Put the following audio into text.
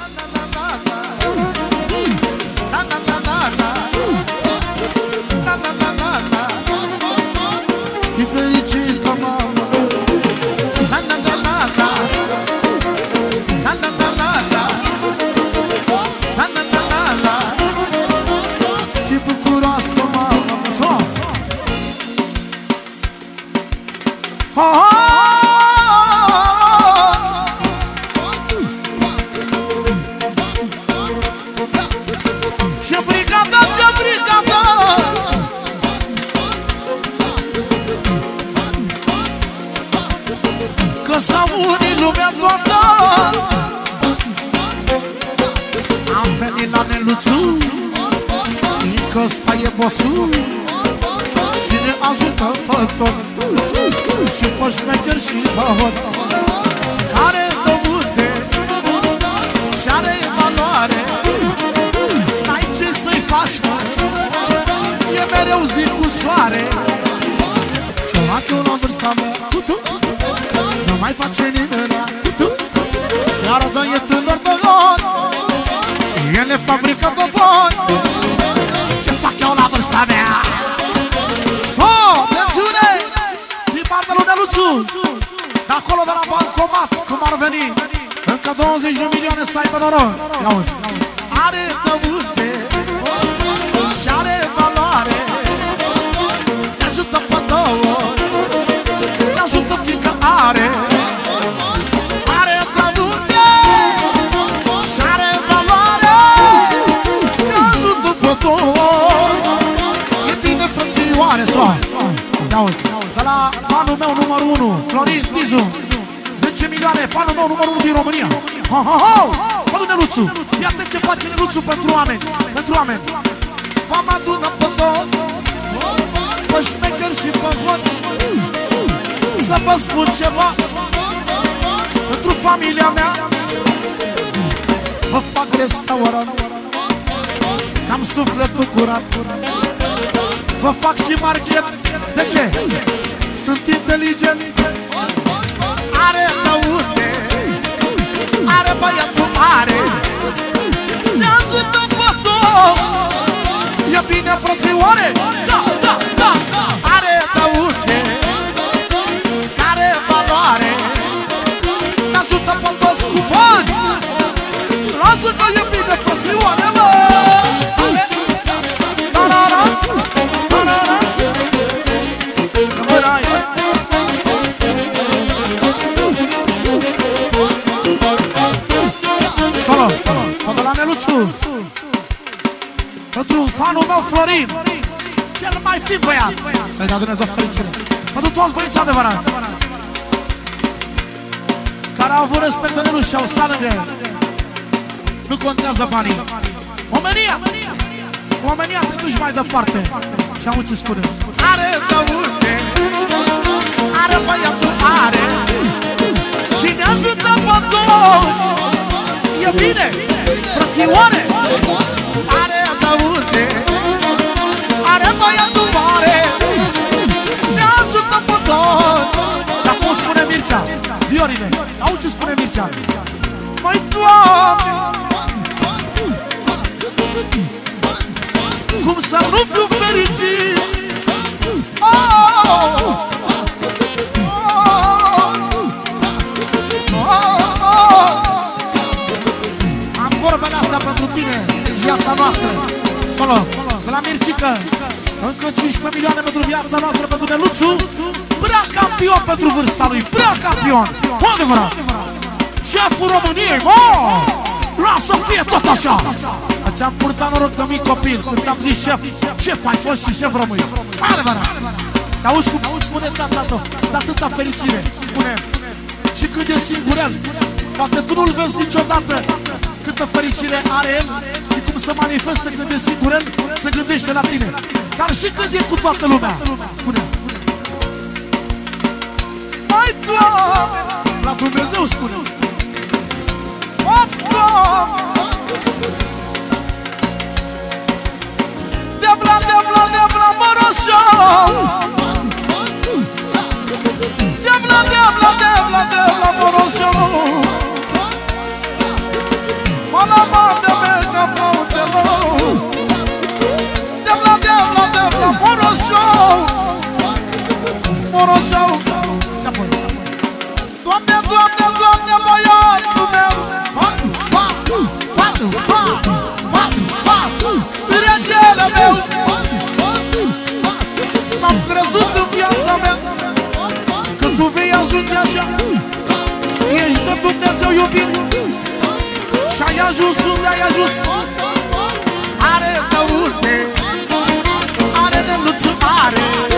E fericită, mama. La la la la la. La la la la la. La la la la la. Fii bucuroasă, mama. Ha ha. Ce brigada, ce brigada. Că s-a unit lumea toată. Am venit la Neluțu, că ăsta e bossul și ne ajută pe toți, și pe șmecheri și pe hoți, care dă unde și are valoare. N-ai ce să-i faci, mă, e mereu zi cu soare. Cioracul la vârsta mea, nu mai face nimenea, iar dă e tânăr de gol, el e fabrică de bani. Ce fac eu la vârsta mea? So, atențiune! Din partea lui Neluțu, de acolo de la bancomat, cum ar veni, încă 20 de milioane să aibă noroc. Ia uzi, are tăvânte și are valoare, ne ajută pe toți, ne ajută fiindcă are. Are tăvânte și are valoare, ne ajută pe toți. E bine, frățioare, sau? Ia uzi, de la fanul meu numărul 1, Florin Tizu, 10 milioane, fanul meu numărul 1 din România. Ha, ha, ha! Bă, Neluțu, iată ce face Neluțu pentru oameni, pentru oameni. V-am adunat pe toți, pe șmecheri și pe hoți, să vă spun ceva pentru familia mea. Vă fac restaurant, că am sufletul curat. Vă fac și marchet. De ce? Sunt inteligent. Are lăunde, are băiatul mare, ne ajută pe toți. E bine, frățioare? Da, da, da, da. Are lăunde, care valoare, ne ajută pe toți cu bani. Lasă că e bine, frățioare, mă. Neluțu, pentru fanul meu Florin, cel mai fin băiat, să-i dea Dumnezeu fericire. Pentru toți băieții adevărați care au avut respect de Neluțu și au stat lângă el. Nu contează banii. Omenia, omenia te duci mai departe. Și am ce spune. Are dăunte, are băiatul are, și ne ajută pe toți. E bine, frățioare! Are dăunte, are băiatul mare, ne ajută pe toți. Și acum spune Mircea, Viorine, auzi ce spune Mircea? Măi, Doamne, cum să nu fiu fericit? Am vorbele astea pentru tine, viața noastră. Solo, de la Mircică, încă 15 milioane pentru viața noastră, pentru Neluțu. Prea campion pentru vârsta lui, prea campion. Cu adevărat. Șeful României, mă! Lasă fie tot așa. Ți-am purtat noroc de mic copil, când ți-am zis șef, șef ai fost și șef român. Adevărat. Te auzi cum spune tata tău, de atâta fericire, spune. Și când e singurel, poate tu nu-l vezi niciodată câtă fericire are el și cum se manifestă când e singurel, se gândește la tine. Dar și când e cu toată lumea, spune. Mai Doamne, la Dumnezeu spune. Of, Doamne! Devla, devla, devla, moroșou! Devla, devla, devla, devla, moroșou! Mala mate mega prautelo Devla, devla, devla, moroșou Moroșou Și apoi Doamne, Doamne, Doamne, băiatul meu Patu, patu, patu, patu, patu, patu Regele meu N-am crezut în viața mea Că tu vei ajunge așa Ești de Dumnezeu iubit Și-ai ajuns unde ai ajuns Are de urte Are de luțu, are